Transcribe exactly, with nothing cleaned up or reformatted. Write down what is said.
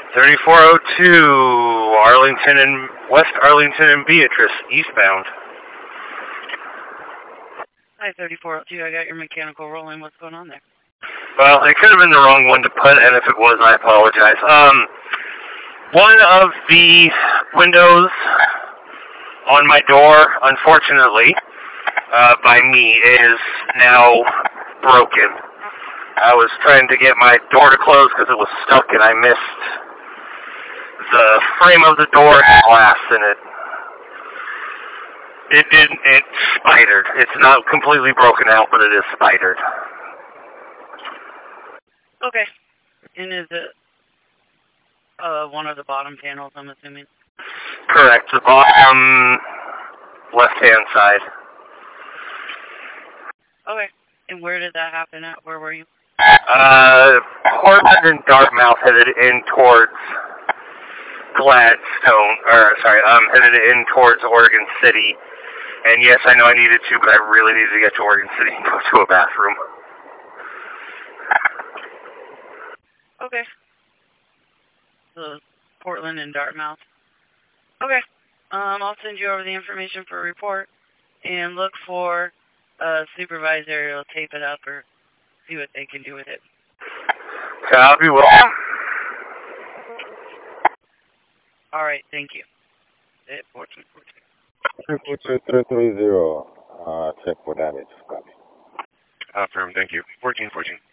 thirty-four oh two, Arlington and West Arlington and Beatrice, eastbound. Hi, thirty-four oh two. I got your mechanical rolling. What's going on there? Well, it could have been the wrong one to put, and if it was, I apologize. Um, one of the windows on my door, unfortunately, uh, by me, is now broken. I was trying to get my door to close because it was stuck, and I missed the frame of the door glass, and it it did it spidered. It's not completely broken out, but it is spidered. Okay. And is it uh, one of the bottom panels, I'm assuming? Correct. The bottom left-hand side. Okay. And where did that happen at? Where were you? Uh, Portland and Dartmouth headed in towards Gladstone, or sorry, um, headed in towards Oregon City. And yes, I know I needed to, but I really needed to get to Oregon City and go to a bathroom. Okay. So, Portland and Dartmouth. Okay. Um, I'll send you over the information for a report and look for a supervisor who'll tape it up or see what they can do with it. Copy, well. All right, thank you. At fourteen fourteen. Triple two three three zero. Uh, check for damage. Copy. Affirm, thank you. fourteen fourteen.